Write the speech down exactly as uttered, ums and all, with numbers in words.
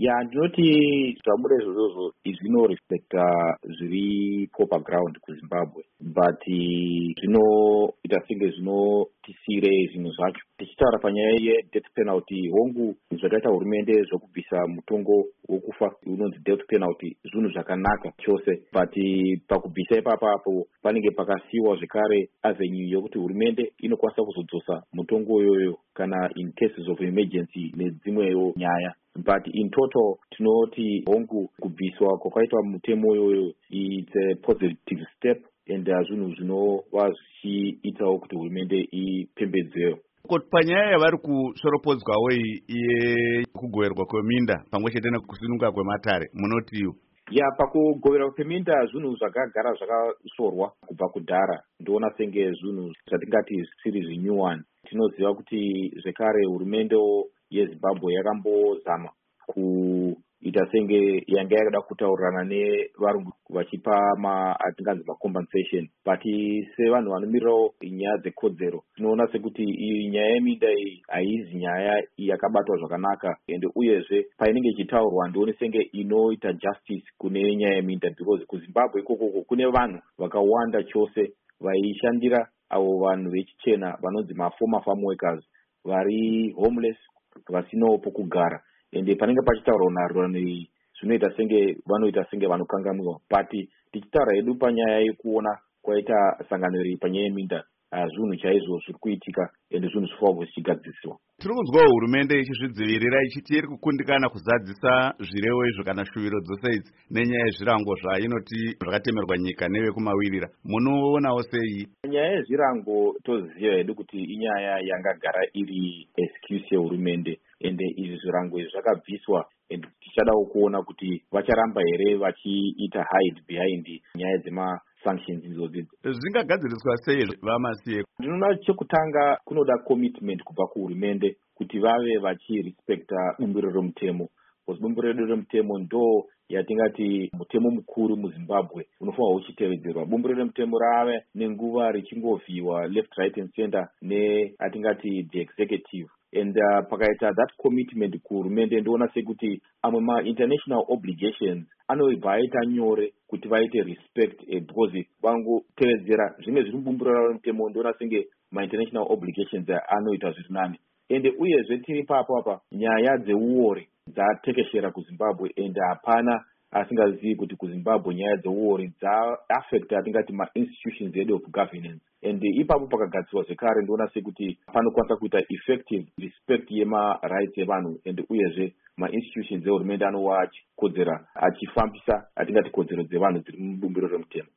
ya ndinoti zvabuda izvozvo zvinorespekta zviripo paground kuzimbabwe but zvinoita senge zvinotisire zvinhu zvacho. Tichitaura panyaya yedeath penalty, hongu zvakaita hurumende zvokubvisa mutongo wokufa unonzi death penalty zvinhu zvakanaka chose, but pakubvisa ipapapo panenge pakasiyiwa zvekare avenue yokuti hurumende inokwanisa kuzodzosa mutongo iyoyo kana in cases of emergency nedzimwewo nyaya. But in total tinoti hongu kubviswa kwakaitwa mutemo iyoyo it's a positive step and zvinhu zvinova zvichiitawo kuti hurumende ipembedzewo. Panyaya yavari kusoropodzwawo yekugoverwa kweminda pamwe chete nekusununguka kwematare munotiwo? Ya pakugoverwa kweminda zvinhu zvakagara zvakasorwa kubva kudhara. Ndoona senge zvinhu zvatingati zvisiri zvinyuwani. Tinoziva kuti zvekare hurumende yeZimbabwe yakambozama kuita senge yanga yakada kutaurirana nevarungu vachipa atinganzi macompensation, but sevanhu vanomirirawo nyaya dzekodzero tinoona sekuti iyi nyaya yeminda iyi haizi nyaya yakabatwa zvakanaka, ende uyezve painenge ichitaurwa ndione senge inoita justice kune nyaya yeminda, because kuZimbabwe ikoko kune vanhu vakawanda chose vaishandira avo vanhu vechichena vanonzi maformer farm workers vari homeless vasinawo pokugara, ende panenge pachitaurwa narurano iyi zvinoita senge vanoita senge vanokanganwa. But tichitaura hedu panyaya yekuona kwaita sangano iri panyaya yeminda zvinhu chaizvo zviri kuitika ende zvinhu zvifava zvichigadzirisiwa. Tiri kunzwa hurumende ichizvidzivirira ichiti iri kukundikana kuzadzisa zvirevo izvo kana shuviro dzose idzi nenyaya yezvirango zvainoti zvakatemerwa nyika nevekumawirira. Munoonawo sei? Nyaya yezvirango toziva hedu kuti inyaya yangagara iri excuse yehurumende, ende izvi zvirango izvi zvakabviswa ende tichadawo kuona kuti vacharamba here vachiita hide behind nyaya dzema sanctions idzodzi. Zvingagadziriswa sei vamasiye? Ndinoona chekutanga kunoda commitment kubva kuhurumende kuti vave vachirespekta bumbiro romutemo, because bumbiro romutemo ndo yatingati mutemo mukuru muZimbabwe unofanwa uchitevedzerwa. Bumbiro romutemo rave nenguva richingovhiwa left right and center neatingati the executive, and uh, pakaita that commitment kuhurumende ndoona sekuti amwe ma-international obligations anobva aita nyore kuti vaite respect eh, because vangotevedzera zvimwe zviri mubumbiro ravo romutemo. Ndoona senge ma-international obligations anoita zviri nani, ende uyezve tiri papo apa nyaya dzeuore dzatekeshera kuZimbabwe, ende hapana asingazivi kuti kuZimbabwe nyaya dzeuore dza-affecta atingati ma-institutions edu of governance, ende ipapo pakagadzirwa zvekare ndoona sekuti panokwanisa kuita effective respect yema-rights evanhu, ende uyezve ma-institutions ehurumende anova achikodzera achifambisa atingati kodzero dzevanhu dziri mubumbiro romutemo.